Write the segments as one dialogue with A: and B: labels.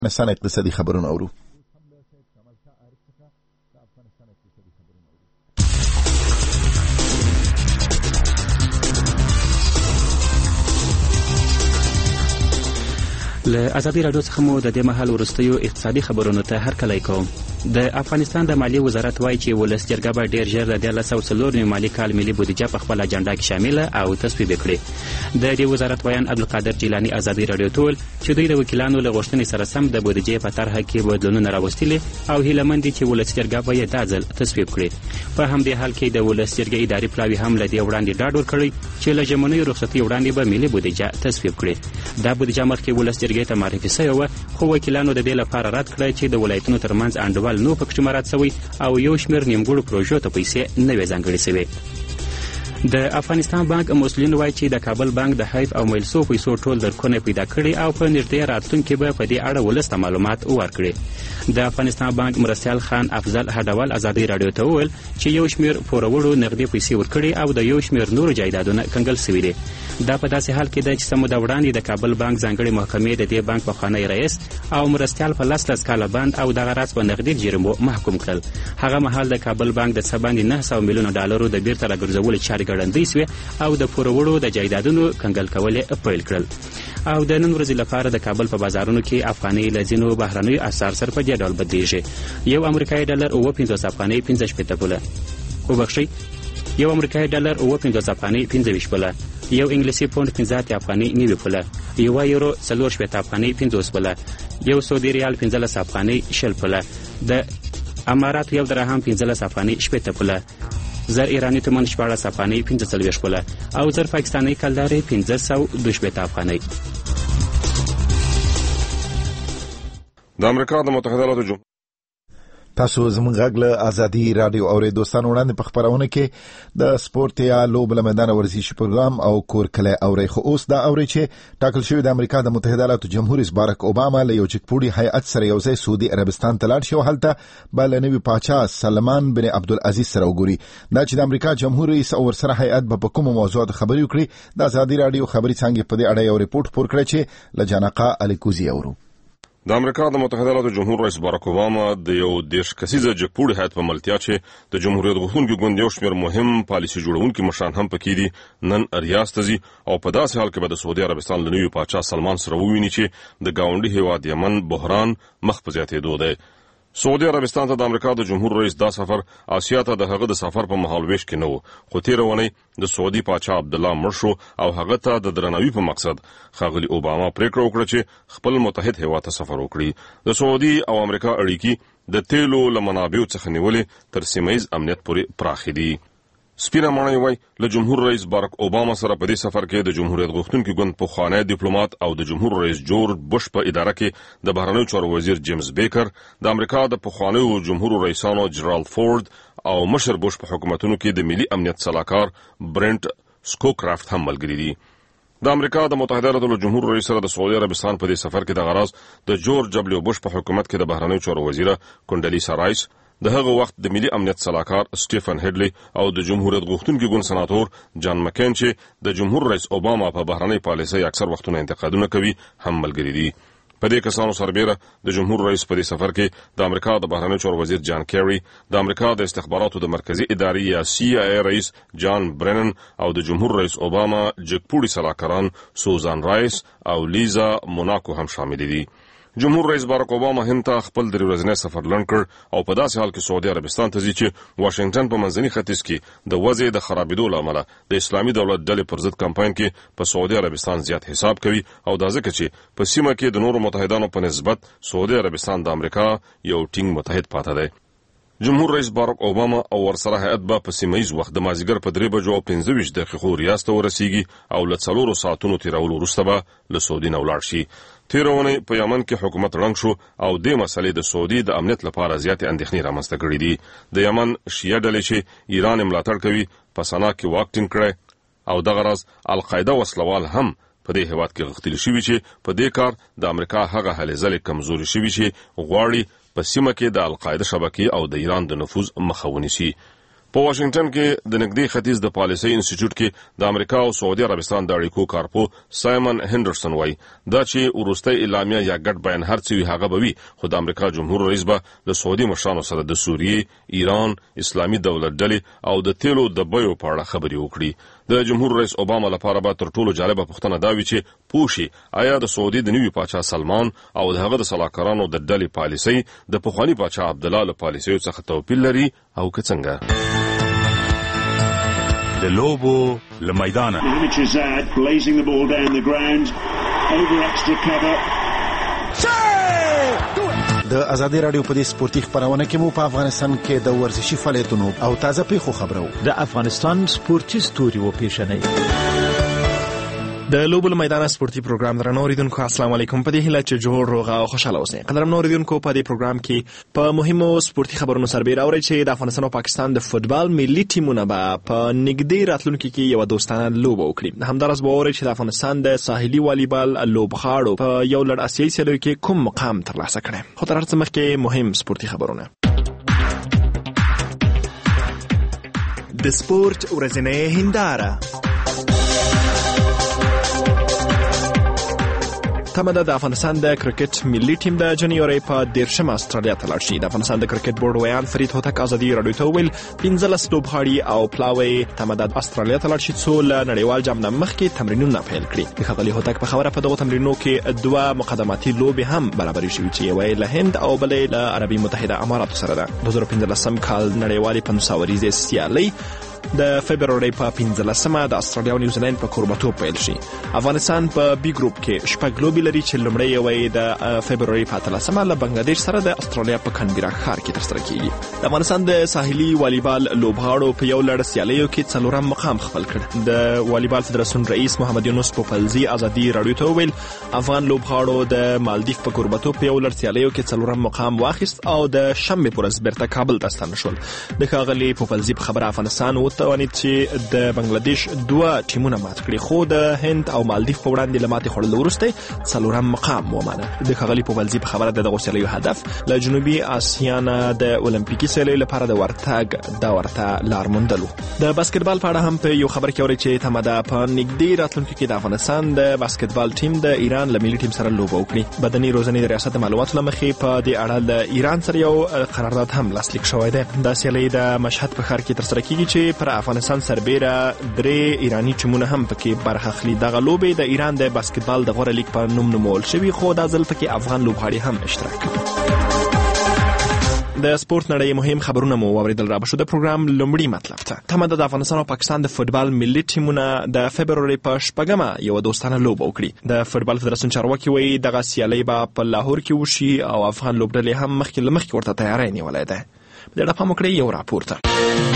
A: افغانستان اقتصادي خبرونه اورو.
B: له ازادي رادیو څخه مو د دې مهال ورستیو اقتصادي خبرونو ته هرکلی کوم. د افغانستان د مالیې وزارت وایي چې ولس جرګه به ډیر ژر د 2004 مالي کال ملي بودیجه په خپل اجنډا کې شامله او تصویب کړي. د دې وزارت ویان عبدالقادر جیلانی ازادي رادیو ته چې دوی د وکیلانو له غوښتنې سره سم د بودیجې په طرحه کې بدلونونه راوستلي او هیلهمند دي چې ولس جرګه به یې دا ځل تصویب کړي. په همدې حال کې د ولس جرګې اداري پلاوي هم له دې وړاندې ډاډ ورکړی چې له ژمنیو رخصتي وړاندې به ملي بودیجه تصویب کړي. دا بودیجه مخکې ولس جرګې ته معرفي شوې وه، خو وکیلانو د دې لپاره رد کړی چې د ولایتونو ترمنځ انډول نو پکې مراعات شوی او یو شمېر نیمګړو پروژو ته پیسې نه وې ځانګړې شوې. د افغانستان بانک مسؤلین وایي چې د کابل بانک د حیف او میلسو پیسو ټول درکونه پیدا کړي او په نږدې راتلونکي به په دې اړه ولس ته معلومات ورکړي. د افغانستان بانک مرستیال خان افضل هډول ازادي رادیو ته وویل چې یو شمېر پوروړو نغدي پیسې ورکړي او د یو شمېر نورو جایدادونه کنګل شوي دي. دا په داسې حال کې ده چې څه موده وړاندې د کابل بانک ځانګړې محکمې د دې بانک پخوانی رئیس او مرستیال په 10 کاله بند او دغه راز په نغدي جریمو محکوم کړل. هغه مهال د کابل بانک د څه باندې 900 میلیونه ډالرو د بیرته راګرځولو چارې ګړندۍ شوې او د پوروړو د جایدادونو کنګل کول یې پیل کړل. او د نن ورځې لپاره د کابل په بازارونو کې افغاني له ځینو بهرنیو اسعار سره په دې ډول بدلیږي. یو امریکایي ډالر 55 افغانۍ 15 پوله، وبخښئ، یو امریکایي ډالر 55 افغانۍ 25 پوله، یو انګلیسي پوند 15 افغانۍ 9 پوله، یو یورو 40 افغانۍ 50 پوله، یو سعودي ریال 15 افغانۍ 60 پوله، د اماراتو یو درهم 15 افغانۍ 80 پوله، زر ایرانی تومان 14 افغانۍ 45 پوله او زر پاکستانی کلدارې 512 افغانۍ.
C: د امریکا د متحده ایالاتو جمهوریت
A: تاسو زموږ غږ له ازادي رادیو اورې دوستان وړاندې په خبرونه کې د سپورت یا لوب له میدان ورزشي پروګرام او کور کله اورې. خو اوس دا اورې چې ټاکل شوی د امریکا د متحده ایالاتو جمهور رئیس باراک اوباما له یو چکپوړي هیئت سره یو ځای سعودي عربستان ته لاړ شي او هلته بل نوی پاچا سلمان بن عبدالعزیز سره وګوري. دا چې د امریکا جمهور رئیس او ورسره هیئت په کوم موضوعات خبرې وکړي د ازادي رادیو خبري څنګه په دې اړه یو ریپورت پور کړی چې لجانقا الیکوزی اورو.
C: د امریکا د متحده ایالاتو جمهور رئیس باراک اوباما د یو 10 کسیزه جګپوړي هیئت په ملتیا چې د جمهوریت غوښتونکو ګوند یو شمېر مهم پالیسي جوړونکي مشران هم پکې دي نن ریاض ته ځي او په داسې حال کې به د سعودي عربستان له نوي پاچا سلمان سره وویني چې د گاونډي هیواد یمن بحران مخ په زیاتېدو دی. سعودي عربستان ته د امریکا د جمهور رئیس دا سفر آسیا ته د هغه د سفر په مهالويش کې نه و، خو تیر ونی د سعودي پاچا عبد الله مرشو او هغه ته د درناوي په مقصد ښاغلي اوباما پریکړه وکړه چې خپل متحد هیواد ته سفر وکړي. د سعودي او امریکا اړیکې د تیلو له منابعو څخه نیولې تر سیمه‌ییز امنیت پورې پراخې دي. سپینه ماڼۍ وای له جمهور رئیس باراک اوباما سره په دې سفر کې د جمهوریت غوښتونکو ګوند پخوانی ډیپلوماټ او د جمهور رئیس جورج بوش په اداره کې د بهرنیو چارو وزیر جیمز بیکر، د امریکا د پخوانیو جمهور رئیسانو جرالد فورد او مشر بوش په حکومتونو کې د ملي امنیت صلاحکار برنت سکوکرافت هم ملګري دي. د امریکا د متحده ایالاتو جمهور رئیس سره د سعودي عربستان په دې سفر کې د غراض د جورج دبلیو بوش په حکومت کې د بهرنیو چارو وزیر کونډلیسا رایس، د هغه وخت د ملي امنیت صلاحکار سټیفن هډلی او د جمهوریت غوښتونکو ګوند سناتور جان مکین چې د جمهور رئیس اوباما په بهرنۍ پالیسۍ اکثر وختونه انتقادونه کوي هم ملګري دي. په دې کسانو سربېره د جمهور رئیس په دې سفر کې د امریکا د بهرنیو چارو وزیر جان کیری، د امریکا د استخباراتو د مرکزی ادارې یا CIA رئیس جان برنن او د جمهور رئیس اوباما جګپوړي سلاکاران سوزان رایس او لیزا موناکو هم شامل دي. جمهور رئیس باراک اوباما هند ته خپل د ورځنی سفر لنډ کړ او په داسې حال کې سعودي عربستان ته ځي چې واشنگټن په منځني ختیځ کې د وضع د خرابېدو له امله د اسلامي دولت ډلې پر ضد کمپاین کې په سعودي عربستان زیات حساب کوي او دا ځکه چې په سیمه کې د نورو متحدانو په نسبت سعودي عربستان د امریکا یو ټینګ متحد پاتې دی. جمهور رئیس باراک اوباما او ورسره هیئت به په سیمه‌ییز وخت د مازدیګر په 3:25 ریاض ته ورسیږي او له 4 ساعتونو تیرولو وروسته به له سعودي نه ولاړ شي. تیرونه په یمن کې حکومت رنګ شو او د مسلې د سعودي د امنیت لپاره زیاتې اندېښنې رامنځته کړې دي. د یمن شیعه ډلې چې ایران ملاتړ کوي په سنا کې واک ټینګ کړی او دغه راز القاعده وسلوال هم په دې هیواد کې غښتلي شوي چې په دې کار د امریکا هغه هلې ځلې کمزوري شوي چې غواړي په سیمه کې د القاعده شبکې او د ایران د نفوذ مخه ونیسي. په واشنگټن کې د نږدې ختیځ د پالیسۍ انسټیټیوټ کې د امریکا او سعودي عربستان د اړیکو کارپو سایمن هندرسن وایي دا چې وروستۍ اعلامیه یا ګډ بیان هر څه وي هغه به وي، خو د امریکا جمهور رئیس به د سعودي مشرانو سره د سوریې، ایران، اسلامي دولت ډلې او د تیلو د بیو په اړه خبرې وکړي. د جمهور رئیس اوباما لپاره به تر ټولو جالبه پوښتنه دا وي چې پوښي آیا د سعودي د نوي پاچا سلمان او د هغه د سلاکارانو د ډلې پالیسۍ د پخواني پاچا عبدالله له پالیسیو څخه توپیر لري او که څنګه.
D: د لوبو له میدانه
A: د ازادي رادیو په دې سپورتي خبرونه کې مو په افغانستان کې د ورزشي فعالیتونو او تازه پیښو خبرو
E: د افغانستان سپورتي ستوري و پیښنې
F: د لوبو له میدان سپورتي پروګرام درنو اوریدونکو السلام علیکم. په دې هیله چې جوړ روغ او خوشاله اوسئ. قدرمنو اوریدونکو په دې پروګرام کې په مهمو سپورتي خبرونو سربېره اورئ چې د افغانستان او پاکستان د فوتبال ملي ټیمونه به په نږدې راتلونکي کې یو دوستانه لوبه وکړي. همدارس به اورئ چې د افغانستان د ساحلي والیبال لوبغاړو په یو لړ آسیایي سیالیو کې کوم مقام ترلاسه کړی. خو تر هر څه مخکې مهم سپورتي خبرونه. د سپورت ورځنۍ هنداره تمه ده د افغانستان د کرکټ ملي ټیم د جنوري په 13 استرالیا ته لاړ شي. د افغانستان د کرکټ بورډ ویان فرید هوتک ازادي رادیو ته ویل 15 لوبغاړي او پلاوي تمه ده استرالیا ته لاړ شي څو له نړیوال جام نه مخکې تمرینونه پیل کړي. د خغلی هوتک په خبره په دغه تمرینونو کې دوه مقدماتي لوبې هم برابرې شوې چې یوه له هند او بلې له عربي متحده اماراتو سره ده. 2015 کال نړیوالې 500 ورځې سیالۍ د فبروري په 15مه د استرالیا او نیوزیلند په کوربتوب پیل شي. افغانستان په بي ګروپ کې شپږ لوبې لري چې لومړی یې د فبروري په 13مه له بنگلاديش سره د استرالیا په کانبرا ښار کې ترسره کیږي. د افغانستان د ساحلي والیبال لوبغاړو په یو لړ سیالیو کې څلورم مقام خپل کړ. د والیبال فدراسیون رئیس محمد یونس پوپلزي ازادي رادیو ته ویل افغان لوبغاړو د مالدیف په کوربتوب په یو لړ سیالیو کې څلورم مقام واخیست او د شنبه پر ورځ بیرته کابل ته ستانه شول. د ښاغلي پوپلزي په خبره افغانستان وتوانید چې د بنگلاديش دوه ټیمونه مات کړي، خو د هند او مالدیف په وړاندې له ماتې خوړل وروسته څلورم مقام ومانه. د ښاغلي پوپلزي په خبره دغه سیالیو هدف له جنوبي اسیا نه د اولمپیکي سیالیو لپاره د ورتګ دا ورته لار موندلو. د باسکټبال په اړه هم په یو خبر کې اوري چې تمه ده په نږدې راتلونکي کې د افغانستان د باسکټبال ټیم د ایران له ملي ټیم سره لوبه وکړي. بدني روزنې د ریاست معلوماتو له مخې په دې اړه د ایران سره یو قرارداد هم لاسلیک شوی دی. دا سیالي د مشهد په ښار کې ترسره کیږي چې پر افغانستان سربېره درې ایرانی ټیمونه هم پکې برخه اخلي. دغه لوبې د ایران د باسکټبال د غوره لیګ په نوم نومول شوی، خو دا ځل پکې افغان لوبغاړي هم اشتراک کوي. د سپورت نړۍ مهم خبرونه مو واوریدل. را بشو د پروګرام لومړی مطلب ته تمه ده د افغانستان او پاکستان د فوتبال ملي ټیمونه د فبروري په 8مه یو دوستانه لوبه وکړي. د فوتبال فدراسیون چارواکي وایي دغه سیالي به په لاهور کې وشي او افغان لوبډلې هم مخکې ورته تیاری نیولې ده. په دې اړه پام وکړئ یو راپور ته.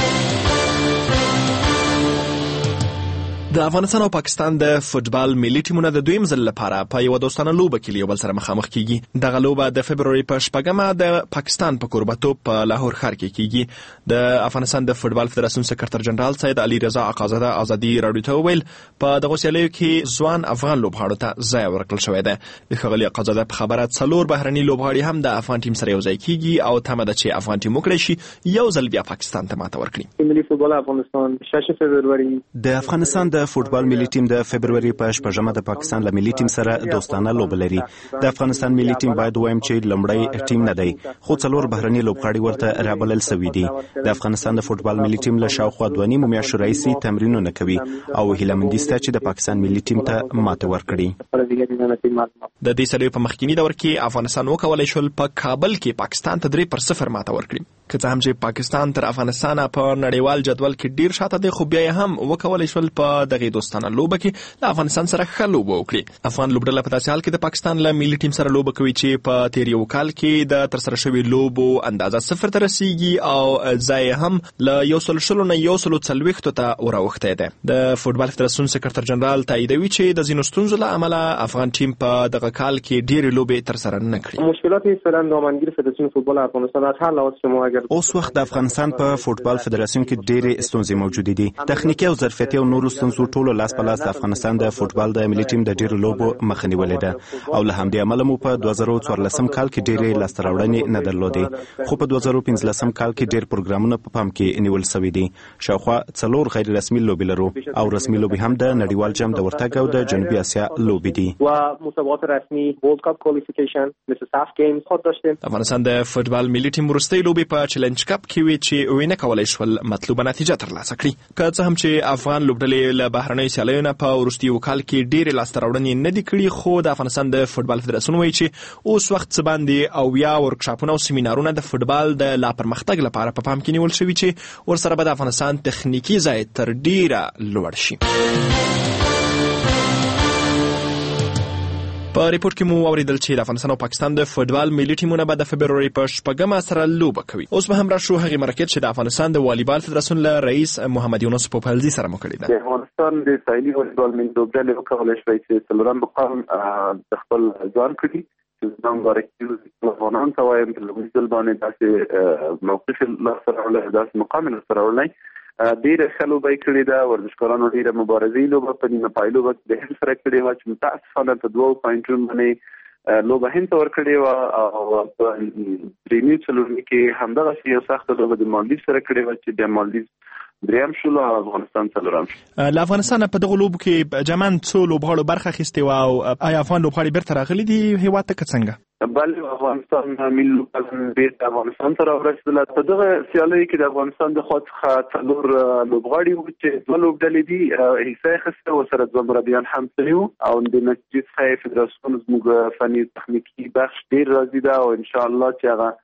F: د افغانستان او پاکستان د فوتبال ملي ټیمونه د دویم ځل لپاره په یو دوستانه لوبه کې یو بل سره مخامخ کیږي. دغه لوبه د فبروري په 8مه د پاکستان په کوربتوب په لاهور ښار کې کیږي. د افغانستان د فوتبال فدراسیون سکرټر جنرال سید علي رضا اقازاده ازادي رادیو ته ویل په دغه سیالیو کې ځوان افغان لوبغاړو ته ځای ورکړل شوی دی. د ښاغلي اقازاده په خبره څلور بهرني لوبغاړي هم د افغان ټیم سره یو ځای کیږي او تمه ده چې افغان ټیم وکړي شي یو ځل بیا پاکستان ته ماته ورکړي.
G: ملي فوتبال افغانستان 6 فبروري
H: د افغانستان د فوتبال ملي ټیم د فبروري په 8مه د پاکستان له ملي ټیم سره دوستانه لوبه لري. د افغانستان ملي ټیم باید وایم چې لومړی ټیم نه دی، خو څلور بهرني لوبغاړي ورته رابلل شوي دي. د افغانستان د فوتبال ملي ټیم له شاوخوا 2.5 میاشتو راهیسې تمرینونه کوي او هیله مندي شته چې د پاکستان ملي ټیم ته ماته ورکړي.
F: د دې سیالیو په مخکینی دور کې افغانستان وکولای شول په کابل کې پاکستان ته 3-0 ماته ورکړي. که څه هم چې پاکستان تر افغانستان په نړیوال جدول کې ډیر شاته دی، خو بیا هم وکولای شول په دغه دوستانه لوبه کې له افغانستان سره ښه لوبه وکړي. افغان لوبډله په داسې حال کې د پاکستان له ملي ټیم سره لوبه کوي چې په تیر یو کال کې د ترسره شوی لوبو اندازه 0 ته رسیږي او ځای هم له 100 نه 140 ته وراوښتی دی. د فوتبال فدراسیون سکرټر جنرال تاییدوي چې د ځینو ستونزو له امله افغان ټیم په دغه کال کې ډېرې لوبې ترسره نه کړي.
G: مشکلات فعلا دامنگیر فدراسیون فوتبال افغانستان از هر لحاظ شما اگر
H: اوس وخت د افغانستان په فوتبال فدراسیون کې ډېرې ستونزې موجودې دي. تخنیکي او ظرفیتي او نورو ستونزو ټولو لاس په لاس د افغانستان د فوتبال د ملي ټیم د ډېرو لوبو مخه نیولې ده او له همدې امله مو په 2014 کال کې ډېرې لاسته راوړنې نه درلودې، خو په 2015 کال کې ډېر پروګرامونه په پام کې نیول شوي دي. شاوخوا 4 غیر رسمي لوبې لرو او رسمي لوبې هم د نړیوال جام د ورتګ او د جنوبي اسیا لوبې دي.
G: و مسابقات رسمی ورلد کاپ کوالیفیکیشن مثل ساف گیمز خود داشتیم.
F: افغانستان د فوتبال ملي ټیم وروستۍ لوبې په چیلنج کپ کې وی چې وینه کولای شول مطلوبه نتیجه ترلاسه کړي. که څه هم چې افغان لوبډلې له بهرنۍ سیالیو نه په وروستیو کال کې ډېرې لاسته راوړنې نه دي کړي، خو د افغانستان د فوتبال فدراسیون وایي چې اوس وخت څه باندې او یا ورکشاپونه او سیمینارونه د فوتبال د لا پرمختګ لپاره په پام کې نیول شوي چې ورسره به د افغانستان تخنیکی ځای تر ډیره لوړ شي. په ریپورت کې مو اوریدل چې د افغانستان او پاکستان د فوتبال ملي ټیمونه به د فبروري په 8 سره لوبه کوي. اوس به هم راشو هغه مرکز چې د افغانستان د والیبال فدراسیون له رئیس محمد یونس پوپلزي سره مو کړی ده.
I: افغانستان د ساحلي والیبال ملي لوبډلې وکولای شي چې څلورم مقام د خپل ځان کړي. نن غواړم افغانان ته وایم چې لومړی ځل باندې داسې موقف لاسته راوړل، داسې مقام لاسته راوړل. ډېره ښه لوبه یې کړې ده. ورزشکارانو ډېره مبارزې لوبه په نیمه پای لوبه کې د هند سره کړې وه چې متاسفانه په 2 پوینټونو باندې لوبه هند ته ورکړې وه او په درېیمې څلورمې کې همدغسې یو سخته لوبه د مالدیف سره کړې وه چې د مالدیف دریم شول او افغانستان څلورم شو.
F: له افغانستان په دغه لوبو کې جمعاً څو لوبغاړو برخه اخیستې وه او آیا افغان لوبغاړي بیرته راغلي دي هېواد ته که څنګه؟
I: بله، افغانستان ملي لوبډله بیرته افغانستان ته راورسېدله. په دغه سیالیو کې د افغانستان د خوا څخه 4 لوبغاړي وو چې 2 لوبډلې دي حصه یې اخیسته، ورسره 2 مربیان هم تللي وو او د نتیجې څخه یې فدراسیون زموږ فني تخنیکي بخش ډېر راضي ده او انشاءالله چې هغه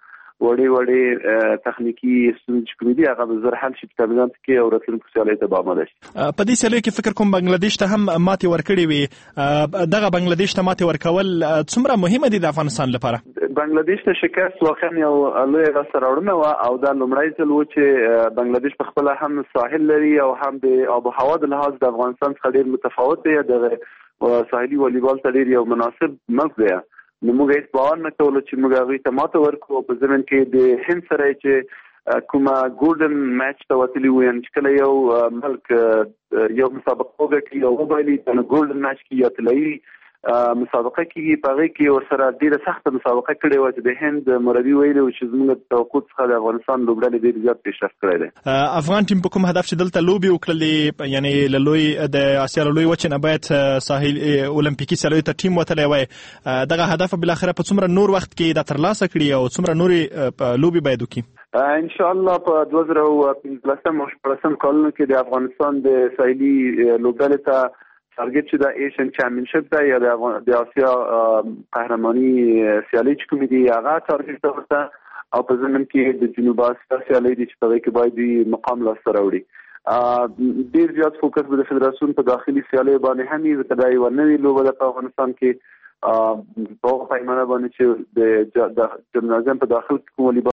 I: وړې تخنیکی ستونزې کومې دي هغه به زر حل شي په تمریناتو کې او راتلونکو سیالیو ته به آماده شي.
F: په دې سیالیو کې فکر کوم بنګلادیش ته هم ماتې ورکړې وي. دغه بنګلادیش ته ماتې ورکول څومره مهمه دي د افغانستان لپاره؟
I: بنګلادیش ته شکست واقعا یو لویه لاسته راوړنه وه او دا لومړی ځل و چې بنګلادیش په خپله هم ساحل لري او هم د آب و هوا د لحاظ د افغانستان څخه ډېر متفاوت دی. د ساحلي والیبال ته ډېر یو مناسب ملک دی. نو موږ هیڅ باور نه کولو چې موږ هغوی ته ماته ورکړو. په ضمن کې د هند سره چې کومه ګولډن میچ ته وتلي وو، یعنې چې کله یو ملک یو مسابقه وګټي او وبایلي نو ګولډن میچ کې یا طلایي مسابقه کېږي، په هغې کې ورسره ډېره سخته مسابقه کړې وه چې د هند مربي ویلي و چې زموږ د توقع څخه د افغانستان لوبډلې ډېر زیات پیشرفت کړی دی.
F: افغان ټیم په کوم هدف چې دلته لوبې وکړلې، یعنې له لوی د اسیا له لوی وچې نه باید ساحل اولمپیکي سیالیو ته ټیم وتلی وای، دغه هدف بالاخره په څومره نور وخت کې دا ترلاسه کړي او څومره نورې لوبې باید وکړي؟
I: انشاءالله په 2015 او 16 کلونو کې د افغانستان د ساحلي لوبډلې ته تارګت چې د ایشین چمپیونشپ دی یا د آسیا قهرماني سیالۍ چې کومې دي هغه تارګت ته ورته او په ضمن کې د جنوب اسیا سیالۍ دي چې په هغې کې باید مقام لاسته راوړي. ډېر زیات فوکس به د فدراسیون په داخلي سیالیو باندې هم وي، ځکه دا یوه نوې لوبه ده په افغانستان کې په هغه پیمانه باندې چې د جمنازیم په داخل کې کوم والیبال